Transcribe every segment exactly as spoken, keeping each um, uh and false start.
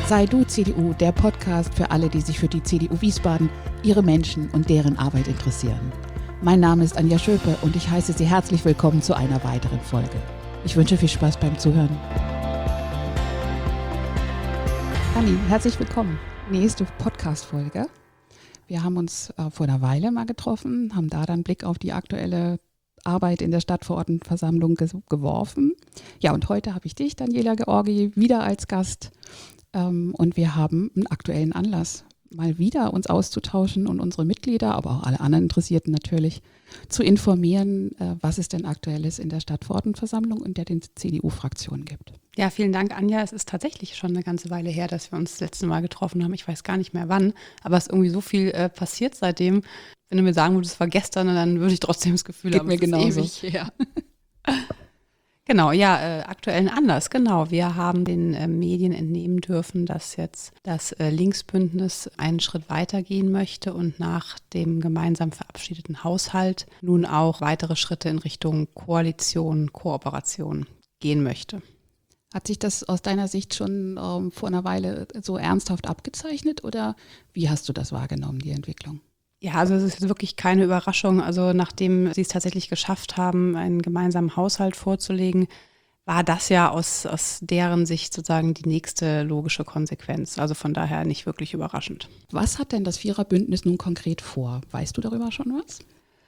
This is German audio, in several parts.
Sei du C D U, der Podcast für alle, die sich für die C D U Wiesbaden, ihre Menschen und deren Arbeit interessieren. Mein Name ist Anja Schöpe und ich heiße Sie herzlich willkommen zu einer weiteren Folge. Ich wünsche viel Spaß beim Zuhören. Anni, herzlich willkommen. Nächste Podcast-Folge. Wir haben uns äh, vor einer Weile mal getroffen, haben da dann Blick auf die aktuelle Arbeit in der Stadtverordnetenversammlung ge- geworfen. Ja, und heute habe ich dich, Daniela Georgi, wieder als Gast. Ähm, und wir haben einen aktuellen Anlass, mal wieder uns auszutauschen und unsere Mitglieder, aber auch alle anderen Interessierten natürlich, zu informieren, äh, was es denn Aktuelles in der Stadtverordnetenversammlung und der den C D U-Fraktionen gibt. Ja, vielen Dank, Anja. Es ist tatsächlich schon eine ganze Weile her, dass wir uns das letzte Mal getroffen haben. Ich weiß gar nicht mehr wann, aber es ist irgendwie so viel äh, passiert seitdem. Wenn du mir sagen würdest, es war gestern, dann würde ich trotzdem das Gefühl Geht haben, mir es genauso. ist ewig her. Genau, ja, äh, aktuellen Anlass, genau. Wir haben den äh, Medien entnehmen dürfen, dass jetzt das äh, Linksbündnis einen Schritt weitergehen möchte und nach dem gemeinsam verabschiedeten Haushalt nun auch weitere Schritte in Richtung Koalition, Kooperation gehen möchte. Hat sich das aus deiner Sicht schon ähm, vor einer Weile so ernsthaft abgezeichnet oder wie hast du das wahrgenommen, die Entwicklung? Ja, also es ist wirklich keine Überraschung. Also nachdem sie es tatsächlich geschafft haben, einen gemeinsamen Haushalt vorzulegen, war das ja aus, aus deren Sicht sozusagen die nächste logische Konsequenz. Also von daher nicht wirklich überraschend. Was hat denn das Viererbündnis nun konkret vor? Weißt du darüber schon was?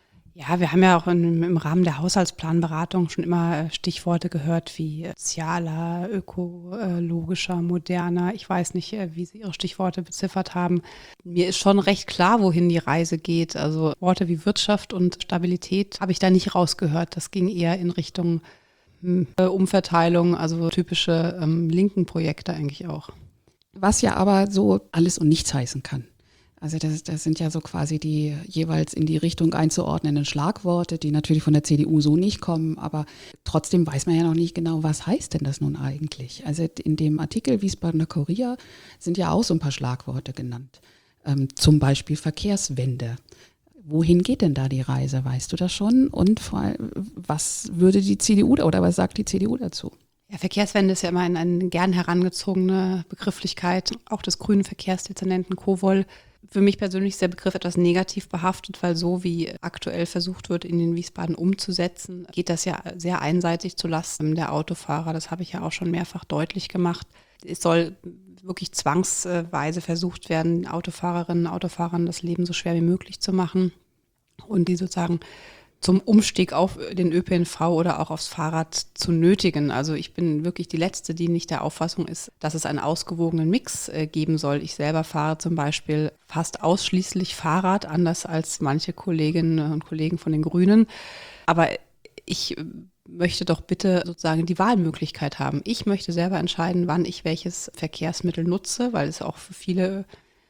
Ja, wir haben ja auch in, im Rahmen der Haushaltsplanberatung schon immer Stichworte gehört wie sozialer, ökologischer, moderner. Ich weiß nicht, wie Sie Ihre Stichworte beziffert haben. Mir ist schon recht klar, wohin die Reise geht. Also Worte wie Wirtschaft und Stabilität habe ich da nicht rausgehört. Das ging eher in Richtung hm, Umverteilung, also typische ähm, linken Projekte eigentlich auch. Was ja aber so alles und nichts heißen kann. Also das, das sind ja so quasi die jeweils in die Richtung einzuordnenden Schlagworte, die natürlich von der C D U so nicht kommen, aber trotzdem weiß man ja noch nicht genau, was heißt denn das nun eigentlich? Also in dem Artikel Wiesbadener Kurier sind ja auch so ein paar Schlagworte genannt, ähm, zum Beispiel Verkehrswende. Wohin geht denn da die Reise, weißt du das schon? Und vor allem, was würde die C D U oder was sagt die C D U dazu? Ja, Verkehrswende ist ja immer eine, eine gern herangezogene Begrifflichkeit, auch des grünen Verkehrsdezernenten Kowol. Für mich persönlich ist der Begriff etwas negativ behaftet, weil so wie aktuell versucht wird, in den Wiesbaden umzusetzen, geht das ja sehr einseitig zulasten der Autofahrer. Das habe ich ja auch schon mehrfach deutlich gemacht. Es soll wirklich zwangsweise versucht werden, Autofahrerinnen und Autofahrern das Leben so schwer wie möglich zu machen und die sozusagen zum Umstieg auf den Ö P N V oder auch aufs Fahrrad zu nötigen. Also ich bin wirklich die Letzte, die nicht der Auffassung ist, dass es einen ausgewogenen Mix äh, geben soll. Ich selber fahre zum Beispiel fast ausschließlich Fahrrad, anders als manche Kolleginnen und Kollegen von den Grünen. Aber ich möchte doch bitte sozusagen die Wahlmöglichkeit haben. Ich möchte selber entscheiden, wann ich welches Verkehrsmittel nutze, weil es auch für viele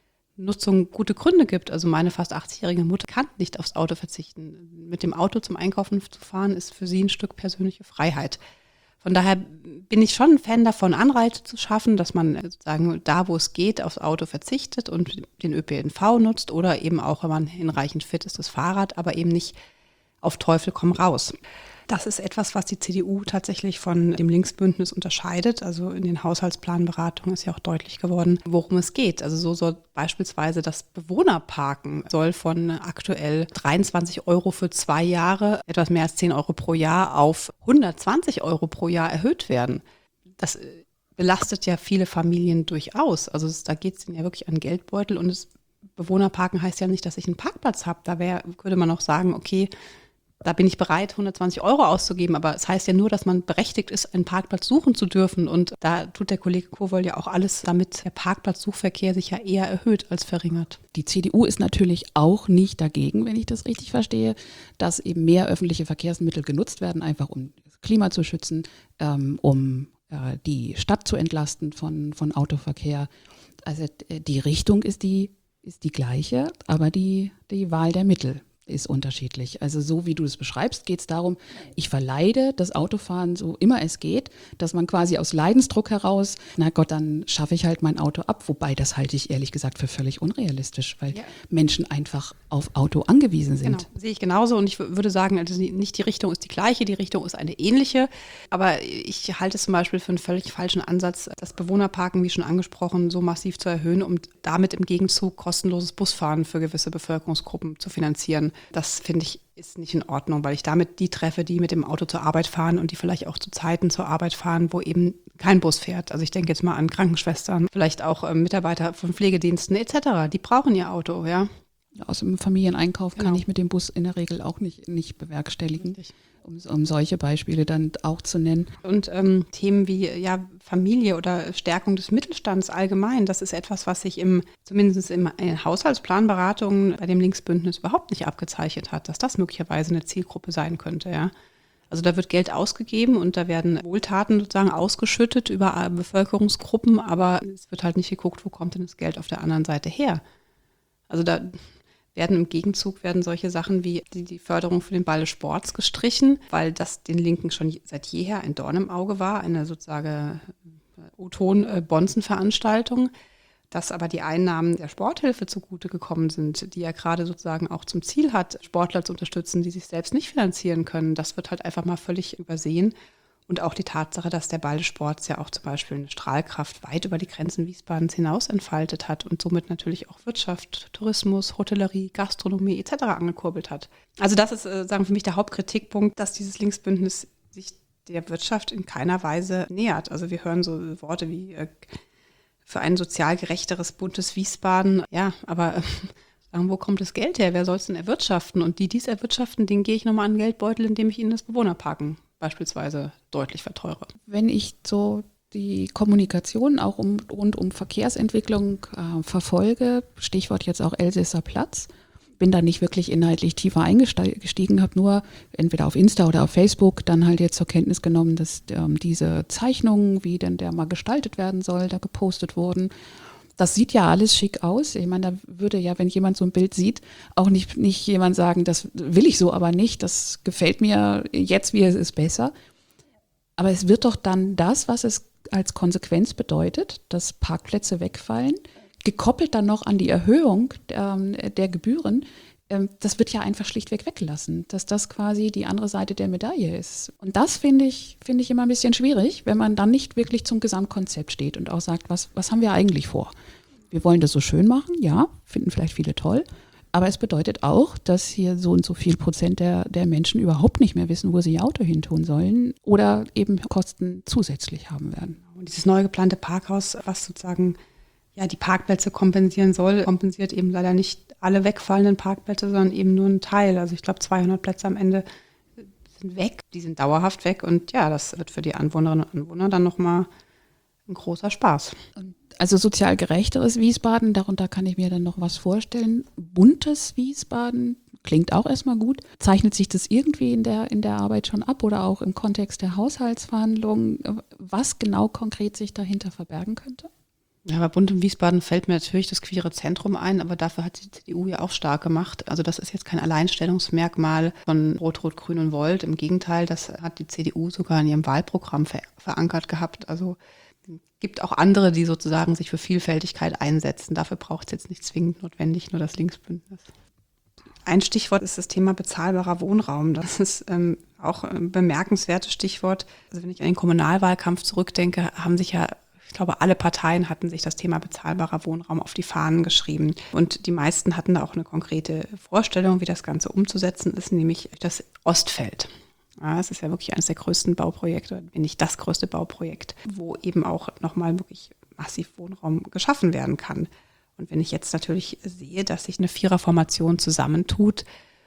Nutzung gute Gründe gibt. Also meine fast achtzigjährige Mutter kann nicht aufs Auto verzichten. Mit dem Auto zum Einkaufen zu fahren, ist für sie ein Stück persönliche Freiheit. Von daher bin ich schon ein Fan davon, Anreize zu schaffen, dass man sozusagen da, wo es geht, aufs Auto verzichtet und den Ö P N V nutzt oder eben auch, wenn man hinreichend fit ist, das Fahrrad, aber eben nicht auf Teufel komm raus. Das ist etwas, was die C D U tatsächlich von dem Linksbündnis unterscheidet. Also in den Haushaltsplanberatungen ist ja auch deutlich geworden, worum es geht. Also so soll beispielsweise das Bewohnerparken soll von aktuell dreiundzwanzig Euro für zwei Jahre, etwas mehr als zehn Euro pro Jahr, auf hundertzwanzig Euro pro Jahr erhöht werden. Das belastet ja viele Familien durchaus. Also es, da geht es ja wirklich an Geldbeutel und das Bewohnerparken heißt ja nicht, dass ich einen Parkplatz habe. Da wär, könnte man auch sagen, okay, da bin ich bereit, hundertzwanzig Euro auszugeben, aber es heißt ja nur, dass man berechtigt ist, einen Parkplatz suchen zu dürfen. Und da tut der Kollege Kowol ja auch alles, damit der Parkplatzsuchverkehr sich ja eher erhöht als verringert. Die C D U ist natürlich auch nicht dagegen, wenn ich das richtig verstehe, dass eben mehr öffentliche Verkehrsmittel genutzt werden, einfach um das Klima zu schützen, ähm, um äh, die Stadt zu entlasten von, von Autoverkehr. Also die Richtung ist die, ist die gleiche, aber die, die Wahl der Mittel ist unterschiedlich. Also so wie du es beschreibst, geht es darum, ich verleide das Autofahren so immer es geht, dass man quasi aus Leidensdruck heraus, na Gott, dann schaffe ich halt mein Auto ab. Wobei das halte ich ehrlich gesagt für völlig unrealistisch, weil ja. Menschen einfach auf Auto angewiesen sind. Genau, sehe ich genauso und ich w- würde sagen, also nicht die Richtung ist die gleiche, die Richtung ist eine ähnliche. Aber ich halte es zum Beispiel für einen völlig falschen Ansatz, das Bewohnerparken, wie schon angesprochen, so massiv zu erhöhen, um damit im Gegenzug kostenloses Busfahren für gewisse Bevölkerungsgruppen zu finanzieren. Das finde ich ist nicht in Ordnung, weil ich damit die treffe, die mit dem Auto zur Arbeit fahren und die vielleicht auch zu Zeiten zur Arbeit fahren, wo eben kein Bus fährt. Also ich denke jetzt mal an Krankenschwestern, vielleicht auch äh, Mitarbeiter von Pflegediensten et cetera. Die brauchen ihr Auto, ja. Aus dem Familieneinkauf Genau. kann ich mit dem Bus in der Regel auch nicht, nicht bewerkstelligen, Richtig. um, um solche Beispiele dann auch zu nennen. Und ähm, Themen wie ja, Familie oder Stärkung des Mittelstands allgemein, das ist etwas, was sich im, zumindest in Haushaltsplanberatungen bei dem Linksbündnis überhaupt nicht abgezeichnet hat, dass das möglicherweise eine Zielgruppe sein könnte, ja. Also da wird Geld ausgegeben und da werden Wohltaten sozusagen ausgeschüttet über Bevölkerungsgruppen, aber es wird halt nicht geguckt, wo kommt denn das Geld auf der anderen Seite her. Also da werden im Gegenzug werden solche Sachen wie die, die Förderung für den Ball des Sports gestrichen, weil das den Linken schon seit jeher ein Dorn im Auge war, eine sozusagen O-Ton-Bonzen-Veranstaltung, dass aber die Einnahmen der Sporthilfe zugute gekommen sind, die ja gerade sozusagen auch zum Ziel hat, Sportler zu unterstützen, die sich selbst nicht finanzieren können. Das wird halt einfach mal völlig übersehen. Und auch die Tatsache, dass der Ball des Sports ja auch zum Beispiel eine Strahlkraft weit über die Grenzen Wiesbadens hinaus entfaltet hat und somit natürlich auch Wirtschaft, Tourismus, Hotellerie, Gastronomie et cetera angekurbelt hat. Also das ist, äh, sagen für mich, der Hauptkritikpunkt, dass dieses Linksbündnis sich der Wirtschaft in keiner Weise nähert. Also wir hören so Worte wie äh, für ein sozial gerechteres, buntes Wiesbaden. Ja, aber äh, sagen, wo kommt das Geld her? Wer soll es denn erwirtschaften? Und die dies erwirtschaften, denen gehe ich nochmal an den Geldbeutel, indem ich ihnen das Bewohnerparken beispielsweise deutlich verteure. Wenn ich so die Kommunikation auch um, rund um Verkehrsentwicklung äh, verfolge, Stichwort jetzt auch Elsässer Platz, bin da nicht wirklich inhaltlich tiefer eingestiegen, habe nur entweder auf Insta oder auf Facebook dann halt jetzt zur Kenntnis genommen, dass ähm, diese Zeichnungen, wie denn der mal gestaltet werden soll, da gepostet wurden. Das sieht ja alles schick aus. Ich meine, da würde ja, wenn jemand so ein Bild sieht, auch nicht, nicht jemand sagen, das will ich so aber nicht, das gefällt mir jetzt, wie es ist, besser. Aber es wird doch dann das, was es als Konsequenz bedeutet, dass Parkplätze wegfallen, gekoppelt dann noch an die Erhöhung der, der Gebühren, das wird ja einfach schlichtweg weggelassen, dass das quasi die andere Seite der Medaille ist. Und das finde ich, finde ich immer ein bisschen schwierig, wenn man dann nicht wirklich zum Gesamtkonzept steht und auch sagt, was, was haben wir eigentlich vor? Wir wollen das so schön machen, ja, finden vielleicht viele toll, aber es bedeutet auch, dass hier so und so viel Prozent der, der Menschen überhaupt nicht mehr wissen, wo sie ihr Auto hin tun sollen oder eben Kosten zusätzlich haben werden. Und dieses neu geplante Parkhaus, was sozusagen ja, die Parkplätze kompensieren soll, kompensiert eben leider nicht alle wegfallenden Parkplätze, sondern eben nur einen Teil. Also ich glaube, zweihundert Plätze am Ende sind weg, die sind dauerhaft weg und ja, das wird für die Anwohnerinnen und Anwohner dann nochmal ein großer Spaß. Also sozial gerechteres Wiesbaden, darunter kann ich mir dann noch was vorstellen. Buntes Wiesbaden klingt auch erstmal gut. Zeichnet sich das irgendwie in der, in der Arbeit schon ab oder auch im Kontext der Haushaltsverhandlungen, was genau konkret sich dahinter verbergen könnte? Ja, bei Bunt im Wiesbaden fällt mir natürlich das queere Zentrum ein, aber dafür hat die C D U ja auch stark gemacht. Also das ist jetzt kein Alleinstellungsmerkmal von Rot, Rot, Grün und Volt. Im Gegenteil, das hat die C D U sogar in ihrem Wahlprogramm ver- verankert gehabt. Also es gibt auch andere, die sozusagen sich für Vielfältigkeit einsetzen. Dafür braucht es jetzt nicht zwingend notwendig nur das Linksbündnis. Ein Stichwort ist das Thema bezahlbarer Wohnraum. Das ist ähm, auch ein bemerkenswertes Stichwort. Also wenn ich an den Kommunalwahlkampf zurückdenke, haben sich ja Ich glaube, alle Parteien hatten sich das Thema bezahlbarer Wohnraum auf die Fahnen geschrieben. Und die meisten hatten da auch eine konkrete Vorstellung, wie das Ganze umzusetzen ist, nämlich das Ostfeld. Ja, es ist ja wirklich eines der größten Bauprojekte, wenn nicht das größte Bauprojekt, wo eben auch nochmal wirklich massiv Wohnraum geschaffen werden kann. Und wenn ich jetzt natürlich sehe, dass sich eine Viererformation zusammentut,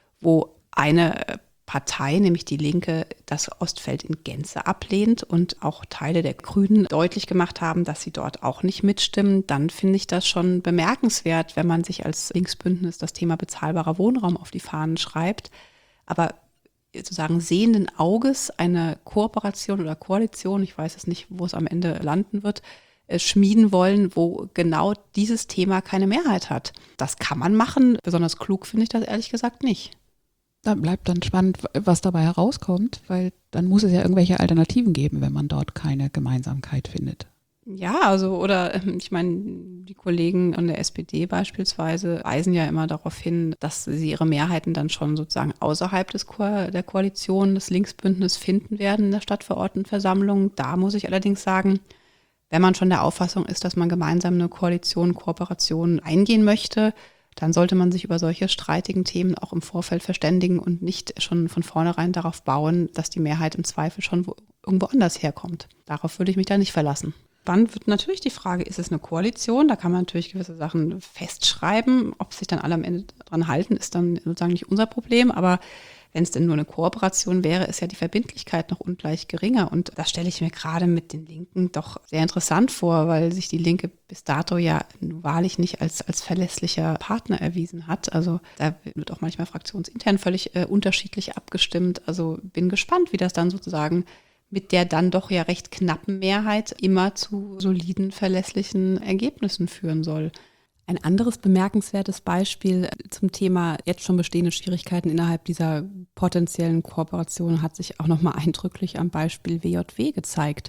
wo eine Partei, nämlich die Linke, das Ostfeld in Gänze ablehnt und auch Teile der Grünen deutlich gemacht haben, dass sie dort auch nicht mitstimmen, dann finde ich das schon bemerkenswert, wenn man sich als Linksbündnis das Thema bezahlbarer Wohnraum auf die Fahnen schreibt. Aber sozusagen sehenden Auges eine Kooperation oder Koalition, ich weiß es nicht, wo es am Ende landen wird, schmieden wollen, wo genau dieses Thema keine Mehrheit hat. Das kann man machen. Besonders klug finde ich das ehrlich gesagt nicht. Da bleibt dann spannend, was dabei herauskommt, weil dann muss es ja irgendwelche Alternativen geben, wenn man dort keine Gemeinsamkeit findet. Ja, also oder ich meine, die Kollegen an der S P D beispielsweise weisen ja immer darauf hin, dass sie ihre Mehrheiten dann schon sozusagen außerhalb des Ko- der Koalition, des Linksbündnisses finden werden in der Stadtverordnetenversammlung. Da muss ich allerdings sagen, wenn man schon der Auffassung ist, dass man gemeinsam eine Koalition, Kooperation eingehen möchte, dann sollte man sich über solche streitigen Themen auch im Vorfeld verständigen und nicht schon von vornherein darauf bauen, dass die Mehrheit im Zweifel schon wo, irgendwo anders herkommt. Darauf würde ich mich da nicht verlassen. Dann wird natürlich die Frage, ist es eine Koalition? Da kann man natürlich gewisse Sachen festschreiben. Ob sich dann alle am Ende dran halten, ist dann sozusagen nicht unser Problem. Aber wenn es denn nur eine Kooperation wäre, ist ja die Verbindlichkeit noch ungleich geringer. Und das stelle ich mir gerade mit den Linken doch sehr interessant vor, weil sich die Linke bis dato ja wahrlich nicht als, als verlässlicher Partner erwiesen hat. Also da wird auch manchmal fraktionsintern völlig äh, unterschiedlich abgestimmt. Also bin gespannt, wie das dann sozusagen mit der dann doch ja recht knappen Mehrheit immer zu soliden, verlässlichen Ergebnissen führen soll. Ein anderes bemerkenswertes Beispiel zum Thema jetzt schon bestehende Schwierigkeiten innerhalb dieser potenziellen Kooperation hat sich auch nochmal eindrücklich am Beispiel W J W gezeigt.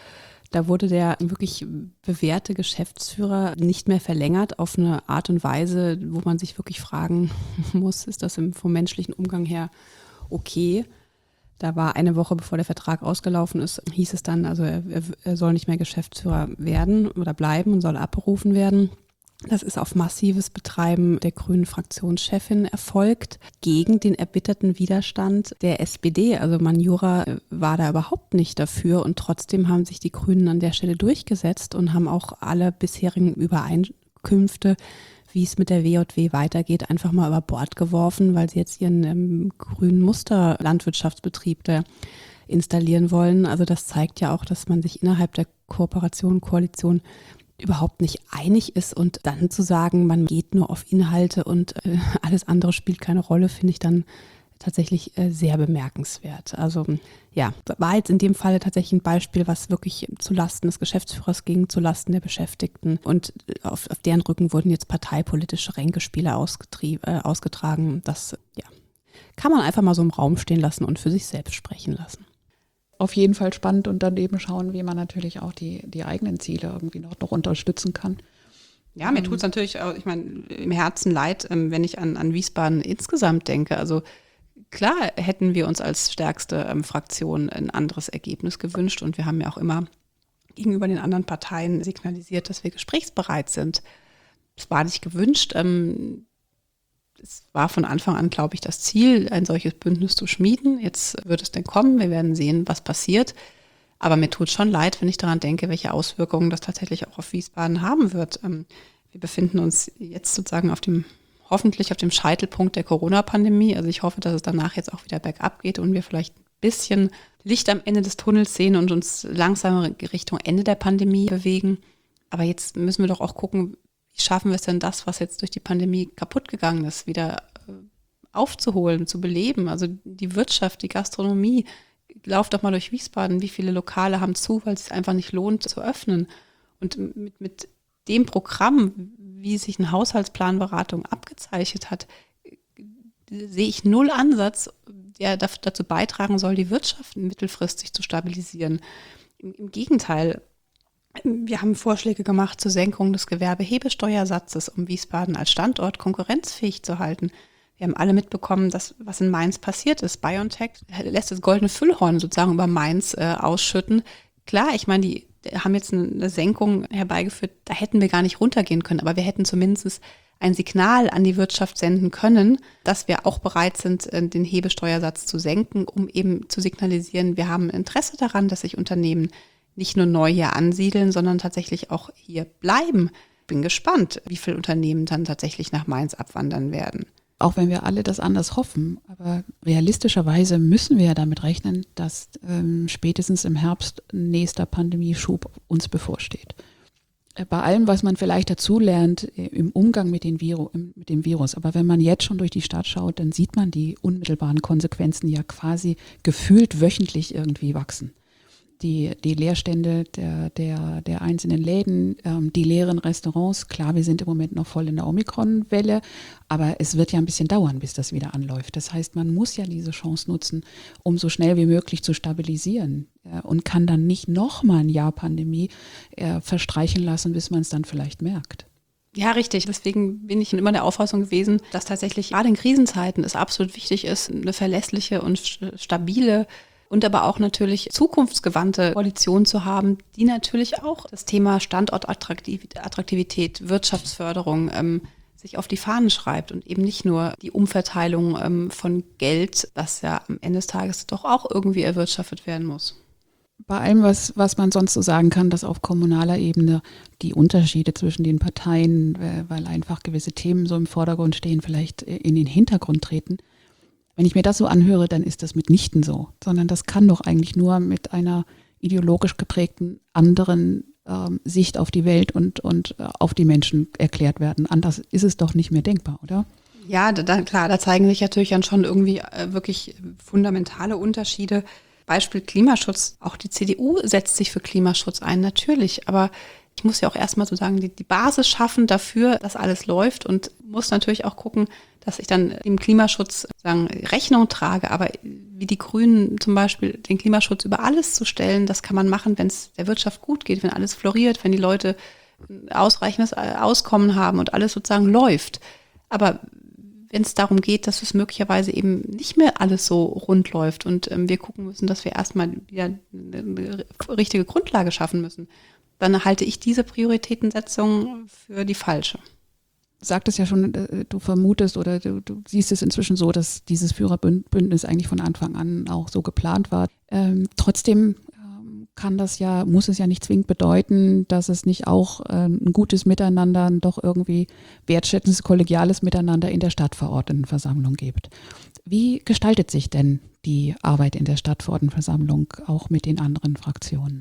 Da wurde der wirklich bewährte Geschäftsführer nicht mehr verlängert auf eine Art und Weise, wo man sich wirklich fragen muss, ist das im, vom menschlichen Umgang her okay? Da war eine Woche, bevor der Vertrag ausgelaufen ist, hieß es dann, also er, er soll nicht mehr Geschäftsführer werden oder bleiben und soll abberufen werden. Das ist auf massives Betreiben der grünen Fraktionschefin erfolgt, gegen den erbitterten Widerstand der S P D. Also Manjura war da überhaupt nicht dafür und trotzdem haben sich die Grünen an der Stelle durchgesetzt und haben auch alle bisherigen Übereinkünfte, wie es mit der W J W weitergeht, einfach mal über Bord geworfen, weil sie jetzt ihren ähm, grünen Musterlandwirtschaftsbetrieb da installieren wollen. Also das zeigt ja auch, dass man sich innerhalb der Kooperation, Koalition überhaupt nicht einig ist und dann zu sagen, man geht nur auf Inhalte und äh, alles andere spielt keine Rolle, finde ich dann tatsächlich äh, sehr bemerkenswert. Also ja, war jetzt in dem Fall tatsächlich ein Beispiel, was wirklich zulasten des Geschäftsführers ging, zulasten der Beschäftigten und auf, auf deren Rücken wurden jetzt parteipolitische Ränkespiele ausgetrie- äh, ausgetragen. Das ja, kann man einfach mal so im Raum stehen lassen und für sich selbst sprechen lassen. Auf jeden Fall spannend und daneben schauen, wie man natürlich auch die, die eigenen Ziele irgendwie noch, noch unterstützen kann. Ja, mir tut es natürlich auch, ich meine, im Herzen leid, wenn ich an, an Wiesbaden insgesamt denke. Also klar hätten wir uns als stärkste ähm, Fraktion ein anderes Ergebnis gewünscht und wir haben ja auch immer gegenüber den anderen Parteien signalisiert, dass wir gesprächsbereit sind. Es war nicht gewünscht. Ähm, es war von Anfang an, glaube ich, das Ziel, ein solches Bündnis zu schmieden. Jetzt wird es denn kommen. Wir werden sehen, was passiert. Aber mir tut schon leid, wenn ich daran denke, welche Auswirkungen das tatsächlich auch auf Wiesbaden haben wird. Ähm, wir befinden uns jetzt sozusagen auf dem hoffentlich auf dem Scheitelpunkt der Corona-Pandemie. Also ich hoffe, dass es danach jetzt auch wieder bergab geht und wir vielleicht ein bisschen Licht am Ende des Tunnels sehen und uns langsam Richtung Ende der Pandemie bewegen. Aber jetzt müssen wir doch auch gucken, wie schaffen wir es denn, das, was jetzt durch die Pandemie kaputt gegangen ist, wieder aufzuholen, zu beleben. Also die Wirtschaft, die Gastronomie, lauft doch mal durch Wiesbaden. Wie viele Lokale haben zu, weil es sich einfach nicht lohnt zu öffnen. Und mit, mit dem Programm, wie sich eine Haushaltsplanberatung abgezeichnet hat, sehe ich null Ansatz, der dazu beitragen soll, die Wirtschaft mittelfristig zu stabilisieren. Im, im Gegenteil, wir haben Vorschläge gemacht zur Senkung des Gewerbehebesteuersatzes, um Wiesbaden als Standort konkurrenzfähig zu halten. Wir haben alle mitbekommen, dass, was in Mainz passiert ist. BioNTech lässt das goldene Füllhorn sozusagen über Mainz äh, ausschütten. Klar, ich meine, die haben jetzt eine Senkung herbeigeführt, da hätten wir gar nicht runtergehen können, aber wir hätten zumindest ein Signal an die Wirtschaft senden können, dass wir auch bereit sind, den Hebesteuersatz zu senken, um eben zu signalisieren, wir haben Interesse daran, dass sich Unternehmen nicht nur neu hier ansiedeln, sondern tatsächlich auch hier bleiben. Bin gespannt, wie viele Unternehmen dann tatsächlich nach Mainz abwandern werden. Auch wenn wir alle das anders hoffen, aber realistischerweise müssen wir ja damit rechnen, dass ähm, spätestens im Herbst ein nächster Pandemieschub uns bevorsteht. Äh, bei allem, was man vielleicht dazulernt äh, im Umgang mit, den Viru- mit dem Virus, aber wenn man jetzt schon durch die Stadt schaut, dann sieht man die unmittelbaren Konsequenzen ja quasi gefühlt wöchentlich irgendwie wachsen. die, die Leerstände der, der, der einzelnen Läden, ähm, die leeren Restaurants. Klar, wir sind im Moment noch voll in der Omikron-Welle, aber es wird ja ein bisschen dauern, bis das wieder anläuft. Das heißt, man muss ja diese Chance nutzen, um so schnell wie möglich zu stabilisieren äh, und kann dann nicht nochmal ein Jahr Pandemie äh, verstreichen lassen, bis man es dann vielleicht merkt. Ja, richtig. Deswegen bin ich immer der Auffassung gewesen, dass tatsächlich gerade in Krisenzeiten es absolut wichtig ist, eine verlässliche und stabile und aber auch natürlich zukunftsgewandte Koalition zu haben, die natürlich auch das Thema Standortattraktivität, Wirtschaftsförderung ähm, sich auf die Fahnen schreibt und eben nicht nur die Umverteilung ähm, von Geld, das ja am Ende des Tages doch auch irgendwie erwirtschaftet werden muss. Bei allem, was, was man sonst so sagen kann, dass auf kommunaler Ebene die Unterschiede zwischen den Parteien, äh, weil einfach gewisse Themen so im Vordergrund stehen, vielleicht in den Hintergrund treten. Wenn ich mir das so anhöre, dann ist das mitnichten so, sondern das kann doch eigentlich nur mit einer ideologisch geprägten anderen ähm, Sicht auf die Welt und, und äh, auf die Menschen erklärt werden. Anders ist es doch nicht mehr denkbar, oder? Ja, da, klar, da zeigen sich natürlich dann schon irgendwie äh, wirklich fundamentale Unterschiede. Beispiel Klimaschutz, auch die C D U setzt sich für Klimaschutz ein, natürlich, aber ich muss ja auch erstmal sozusagen die, die Basis schaffen dafür, dass alles läuft und muss natürlich auch gucken, dass ich dann dem Klimaschutz sagen, Rechnung trage, aber wie die Grünen zum Beispiel den Klimaschutz über alles zu stellen, das kann man machen, wenn es der Wirtschaft gut geht, wenn alles floriert, wenn die Leute ausreichendes Auskommen haben und alles sozusagen läuft. Aber wenn es darum geht, dass es möglicherweise eben nicht mehr alles so rund läuft und ähm, wir gucken müssen, dass wir erstmal wieder eine, eine richtige Grundlage schaffen müssen, dann halte ich diese Prioritätensetzung für die falsche. Du sagtest ja schon, du vermutest oder du, du siehst es inzwischen so, dass dieses Führerbündnis eigentlich von Anfang an auch so geplant war. Ähm, trotzdem ähm, kann das ja, muss es ja nicht zwingend bedeuten, dass es nicht auch äh, ein gutes Miteinander, ein doch irgendwie wertschätzendes, kollegiales Miteinander in der Stadtverordnetenversammlung gibt. Wie gestaltet sich denn die Arbeit in der Stadtverordnetenversammlung auch mit den anderen Fraktionen?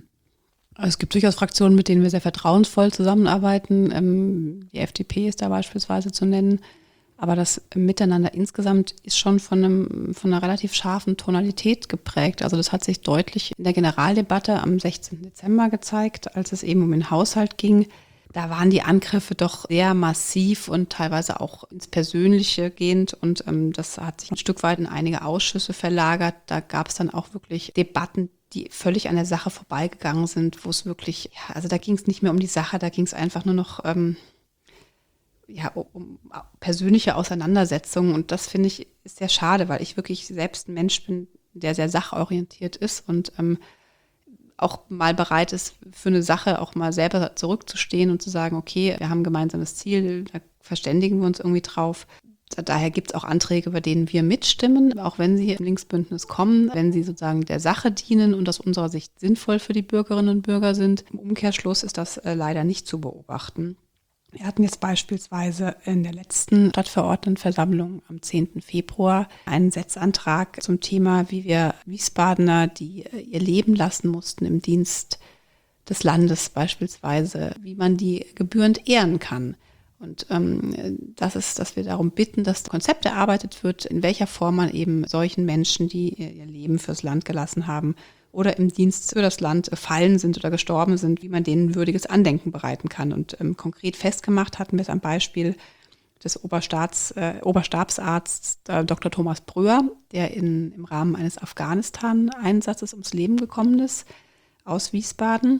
Es gibt durchaus Fraktionen, mit denen wir sehr vertrauensvoll zusammenarbeiten. Ähm, die F D P ist da beispielsweise zu nennen. Aber das Miteinander insgesamt ist schon von, einem, von einer relativ scharfen Tonalität geprägt. Also das hat sich deutlich in der Generaldebatte am sechzehnten Dezember gezeigt, als es eben um den Haushalt ging. Da waren die Angriffe doch sehr massiv und teilweise auch ins Persönliche gehend. Und ähm, das hat sich ein Stück weit in einige Ausschüsse verlagert. Da gab es dann auch wirklich Debatten, die völlig an der Sache vorbeigegangen sind, wo es wirklich, ja, also da ging es nicht mehr um die Sache, da ging es einfach nur noch ähm, ja, um, um persönliche Auseinandersetzungen. Und das finde ich ist sehr schade, weil ich wirklich selbst ein Mensch bin, der sehr sachorientiert ist und ähm, auch mal bereit ist, für eine Sache auch mal selber zurückzustehen und zu sagen, okay, wir haben ein gemeinsames Ziel, da verständigen wir uns irgendwie drauf. Daher gibt es auch Anträge, bei denen wir mitstimmen, auch wenn sie im Linksbündnis kommen, wenn sie sozusagen der Sache dienen und aus unserer Sicht sinnvoll für die Bürgerinnen und Bürger sind. Im Umkehrschluss ist das äh, leider nicht zu beobachten. Wir hatten jetzt beispielsweise in der letzten Stadtverordnetenversammlung am zehnten Februar einen Setzantrag zum Thema, wie wir Wiesbadener, die äh, ihr Leben lassen mussten im Dienst des Landes beispielsweise, wie man die gebührend ehren kann. Und ähm, das ist, dass wir darum bitten, dass ein Konzept erarbeitet wird, in welcher Form man eben solchen Menschen, die ihr Leben fürs Land gelassen haben oder im Dienst für das Land gefallen sind oder gestorben sind, wie man denen würdiges Andenken bereiten kann. Und ähm, konkret festgemacht hatten wir es am Beispiel des Oberstaats, äh, Oberstabsarztes äh, Doktor Thomas Bröhr, der in, im Rahmen eines Afghanistan-Einsatzes ums Leben gekommen ist, aus Wiesbaden.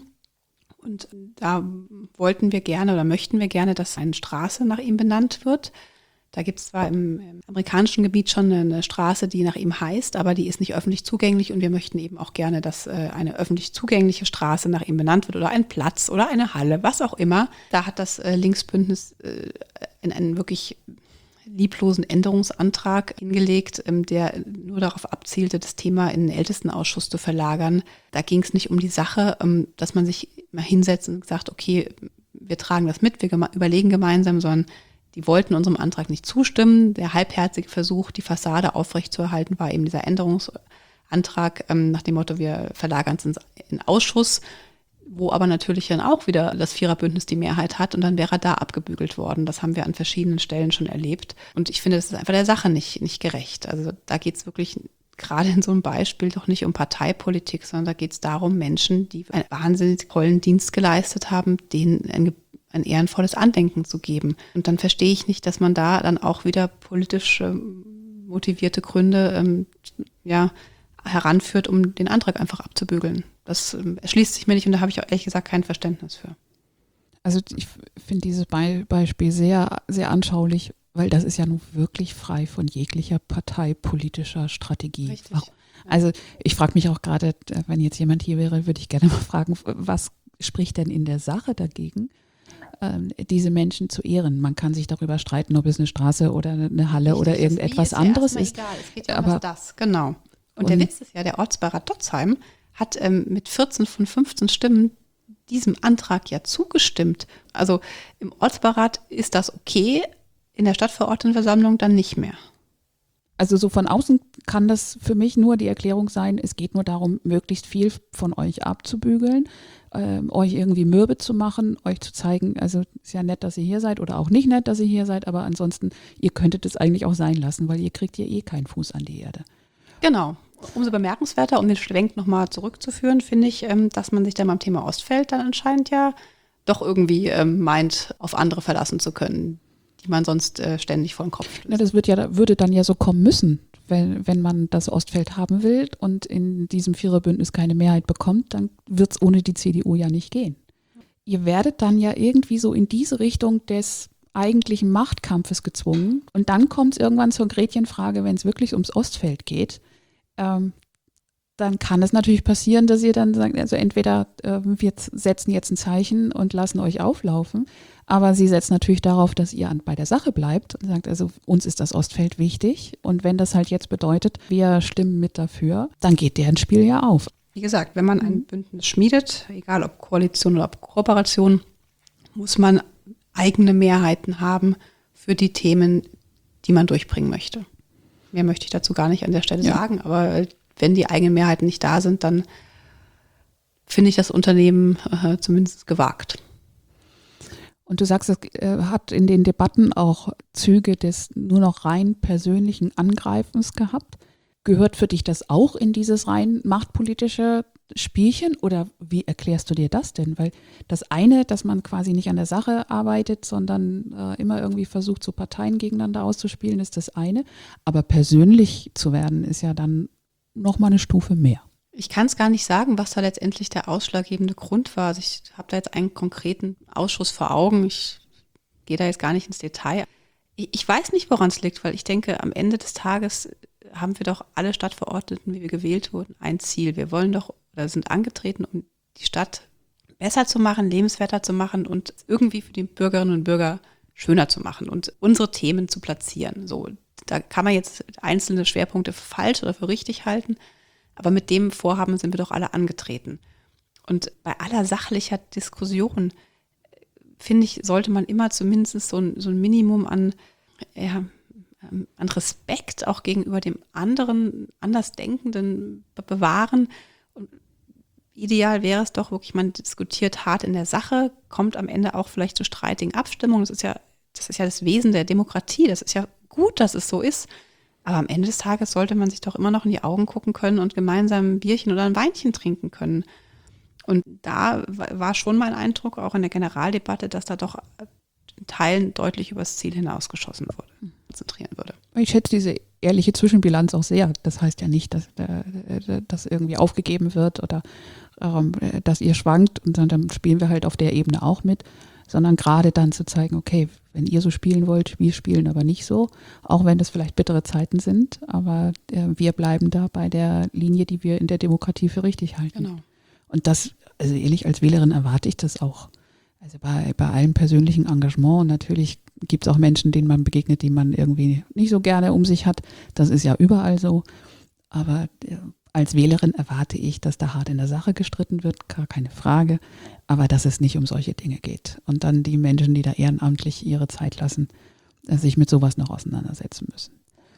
Und da wollten wir gerne oder möchten wir gerne, dass eine Straße nach ihm benannt wird. Da gibt es zwar im, im amerikanischen Gebiet schon eine Straße, die nach ihm heißt, aber die ist nicht öffentlich zugänglich und wir möchten eben auch gerne, dass äh, eine öffentlich zugängliche Straße nach ihm benannt wird oder ein Platz oder eine Halle, was auch immer. Da hat das äh, Linksbündnis äh, in einen wirklich lieblosen Änderungsantrag hingelegt, der nur darauf abzielte, das Thema in den Ältestenausschuss zu verlagern. Da ging es nicht um die Sache, dass man sich mal hinsetzt und sagt, okay, wir tragen das mit, wir geme- überlegen gemeinsam, sondern die wollten unserem Antrag nicht zustimmen. Der halbherzige Versuch, die Fassade aufrechtzuerhalten, war eben dieser Änderungsantrag nach dem Motto, wir verlagern es in den Ausschuss, wo aber natürlich dann auch wieder das Viererbündnis die Mehrheit hat und dann wäre er da abgebügelt worden. Das haben wir an verschiedenen Stellen schon erlebt. Und ich finde, das ist einfach der Sache nicht, nicht gerecht. Also da geht es wirklich gerade in so einem Beispiel doch nicht um Parteipolitik, sondern da geht es darum, Menschen, die einen wahnsinnig tollen Dienst geleistet haben, denen ein, ein ehrenvolles Andenken zu geben. Und dann verstehe ich nicht, dass man da dann auch wieder politisch ähm, motivierte Gründe ähm, ja, heranführt, um den Antrag einfach abzubügeln. Das ähm, erschließt sich mir nicht und da habe ich auch ehrlich gesagt kein Verständnis für. Also ich finde dieses Be- Beispiel sehr, sehr anschaulich, weil das ist ja nun wirklich frei von jeglicher parteipolitischer Strategie. Richtig. Warum? Also ich frage mich auch gerade, wenn jetzt jemand hier wäre, würde ich gerne mal fragen, was spricht denn in der Sache dagegen, ähm, diese Menschen zu ehren? Man kann sich darüber streiten, ob es eine Straße oder eine Halle Richtig, oder irgendetwas ist anderes ist. Egal. Es geht ja aber um das, genau. Und, und der Witz ist ja, der Ortsbeirat Dotzheim hat ähm, mit vierzehn von fünfzehn Stimmen diesem Antrag ja zugestimmt. Also im Ortsbeirat ist das okay, in der Stadtverordnetenversammlung dann nicht mehr. Also so von außen kann das für mich nur die Erklärung sein, es geht nur darum, möglichst viel von euch abzubügeln, äh, euch irgendwie mürbe zu machen, euch zu zeigen, also ist ja nett, dass ihr hier seid oder auch nicht nett, dass ihr hier seid, aber ansonsten, ihr könntet es eigentlich auch sein lassen, weil ihr kriegt ja eh keinen Fuß an die Erde. Genau. Umso bemerkenswerter, um den Schwenk nochmal zurückzuführen, finde ich, ähm, dass man sich dann beim Thema Ostfeld dann anscheinend ja doch irgendwie ähm, meint, auf andere verlassen zu können, die man sonst äh, ständig vor den Kopf stößt. Na, das wird ja, würde dann ja so kommen müssen, wenn, wenn man das Ostfeld haben will und in diesem Viererbündnis keine Mehrheit bekommt, dann wird es ohne die C D U ja nicht gehen. Ihr werdet dann ja irgendwie so in diese Richtung des eigentlichen Machtkampfes gezwungen und dann kommt es irgendwann zur Gretchenfrage, wenn es wirklich ums Ostfeld geht, ähm, dann kann es natürlich passieren, dass ihr dann sagt, also entweder äh, wir setzen jetzt ein Zeichen und lassen euch auflaufen, aber sie setzt natürlich darauf, dass ihr an, bei der Sache bleibt und sagt, also uns ist das Ostfeld wichtig und wenn das halt jetzt bedeutet, wir stimmen mit dafür, dann geht deren Spiel ja auf. Wie gesagt, wenn man ein Bündnis schmiedet, egal ob Koalition oder ob Kooperation, muss man eigene Mehrheiten haben für die Themen, die man durchbringen möchte. Mehr möchte ich dazu gar nicht an der Stelle Ja. sagen, aber wenn die eigenen Mehrheiten nicht da sind, dann finde ich das Unternehmen äh, zumindest gewagt. Und du sagst, es äh, hat in den Debatten auch Züge des nur noch rein persönlichen Angreifens gehabt. Gehört für dich das auch in dieses rein machtpolitische Spielchen oder wie erklärst du dir das denn? Weil das eine, dass man quasi nicht an der Sache arbeitet, sondern äh, immer irgendwie versucht, so Parteien gegeneinander auszuspielen, ist das eine. Aber persönlich zu werden, ist ja dann nochmal eine Stufe mehr. Ich kann es gar nicht sagen, was da letztendlich der ausschlaggebende Grund war. Also ich habe da jetzt einen konkreten Ausschuss vor Augen. Ich gehe da jetzt gar nicht ins Detail. Ich, ich weiß nicht, woran es liegt, weil ich denke, am Ende des Tages haben wir doch alle Stadtverordneten, wie wir gewählt wurden, ein Ziel. Wir wollen doch oder sind angetreten, um die Stadt besser zu machen, lebenswerter zu machen und irgendwie für die Bürgerinnen und Bürger schöner zu machen und unsere Themen zu platzieren. So, da kann man jetzt einzelne Schwerpunkte für falsch oder für richtig halten, aber mit dem Vorhaben sind wir doch alle angetreten. Und bei aller sachlicher Diskussion, finde ich, sollte man immer zumindest so ein, so ein Minimum an, ja, an Respekt auch gegenüber dem anderen, Andersdenkenden bewahren. Und ideal wäre es doch wirklich, man diskutiert hart in der Sache, kommt am Ende auch vielleicht zu streitigen Abstimmungen. Das ist ja, das ist ja das Wesen der Demokratie. Das ist ja gut, dass es so ist. Aber am Ende des Tages sollte man sich doch immer noch in die Augen gucken können und gemeinsam ein Bierchen oder ein Weinchen trinken können. Und da war schon mein Eindruck, auch in der Generaldebatte, dass da doch in Teilen deutlich übers Ziel hinausgeschossen wurde, konzentrieren würde. Ich schätze diese ehrliche Zwischenbilanz auch sehr. Das heißt ja nicht, dass äh, das irgendwie aufgegeben wird oder ähm, dass ihr schwankt und dann spielen wir halt auf der Ebene auch mit, sondern gerade dann zu zeigen, okay, wenn ihr so spielen wollt, wir spielen aber nicht so, auch wenn das vielleicht bittere Zeiten sind, aber äh, wir bleiben da bei der Linie, die wir in der Demokratie für richtig halten. Genau. Und das, also ehrlich, als Wählerin erwarte ich das auch. Also bei, bei allem persönlichen Engagement, und natürlich gibt es auch Menschen, denen man begegnet, die man irgendwie nicht so gerne um sich hat. Das ist ja überall so. Aber äh, als Wählerin erwarte ich, dass da hart in der Sache gestritten wird, gar keine Frage. Aber dass es nicht um solche Dinge geht. Und dann die Menschen, die da ehrenamtlich ihre Zeit lassen, äh, sich mit sowas noch auseinandersetzen müssen.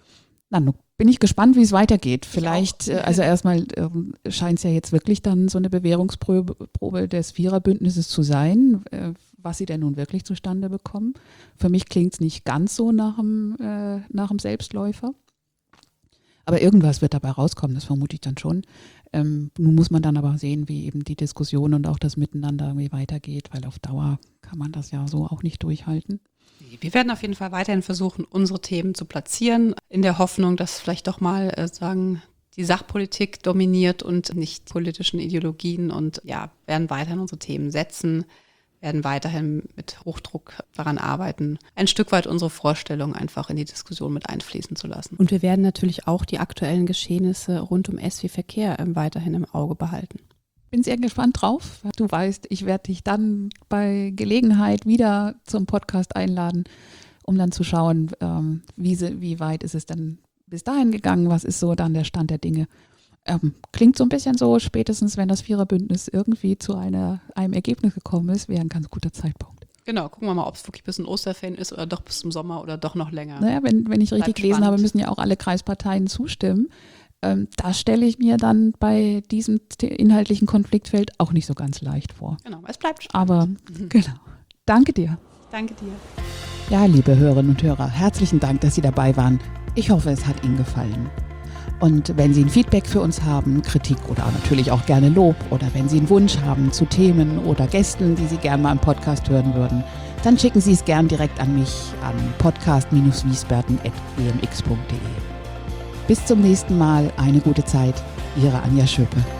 Na, nun bin ich gespannt, wie es weitergeht. Vielleicht, äh, also erstmal äh, scheint es ja jetzt wirklich dann so eine Bewährungsprobe Probe des Viererbündnisses zu sein, äh, was sie denn nun wirklich zustande bekommen. Für mich klingt es nicht ganz so nach dem, äh, nach dem Selbstläufer. Aber irgendwas wird dabei rauskommen, das vermute ich dann schon. Ähm, nun muss man dann aber sehen, wie eben die Diskussion und auch das Miteinander irgendwie weitergeht, weil auf Dauer kann man das ja so auch nicht durchhalten. Wir werden auf jeden Fall weiterhin versuchen, unsere Themen zu platzieren, in der Hoffnung, dass vielleicht doch mal äh, sagen, die Sachpolitik dominiert und nicht politischen Ideologien, und ja, werden weiterhin unsere Themen setzen, werden weiterhin mit Hochdruck daran arbeiten, ein Stück weit unsere Vorstellungen einfach in die Diskussion mit einfließen zu lassen. Und wir werden natürlich auch die aktuellen Geschehnisse rund um S wie Verkehr ähm, weiterhin im Auge behalten. Bin sehr gespannt drauf. Du weißt, ich werde dich dann bei Gelegenheit wieder zum Podcast einladen, um dann zu schauen, ähm, wie, sie, wie weit ist es denn bis dahin gegangen, was ist so dann der Stand der Dinge. Ähm, klingt so ein bisschen so, spätestens wenn das Viererbündnis irgendwie zu einer, einem Ergebnis gekommen ist, wäre ein ganz guter Zeitpunkt. Genau, gucken wir mal, ob es wirklich bis in Osterferien ist oder doch bis zum Sommer oder doch noch länger. Naja, wenn, wenn ich richtig Bleibt gelesen spannend. habe, müssen ja auch alle Kreisparteien zustimmen. Ähm, da stelle ich mir dann bei diesem inhaltlichen Konfliktfeld auch nicht so ganz leicht vor. Genau, es bleibt spannend. Aber Mhm. genau. Danke dir. Danke dir. Ja, liebe Hörerinnen und Hörer, herzlichen Dank, dass Sie dabei waren. Ich hoffe, es hat Ihnen gefallen. Und wenn Sie ein Feedback für uns haben, Kritik oder natürlich auch gerne Lob, oder wenn Sie einen Wunsch haben zu Themen oder Gästen, die Sie gerne mal im Podcast hören würden, dann schicken Sie es gern direkt an mich an podcast Bindestrich wiesbaden at g m x punkt d e. Bis zum nächsten Mal, eine gute Zeit, Ihre Anja Schöpe.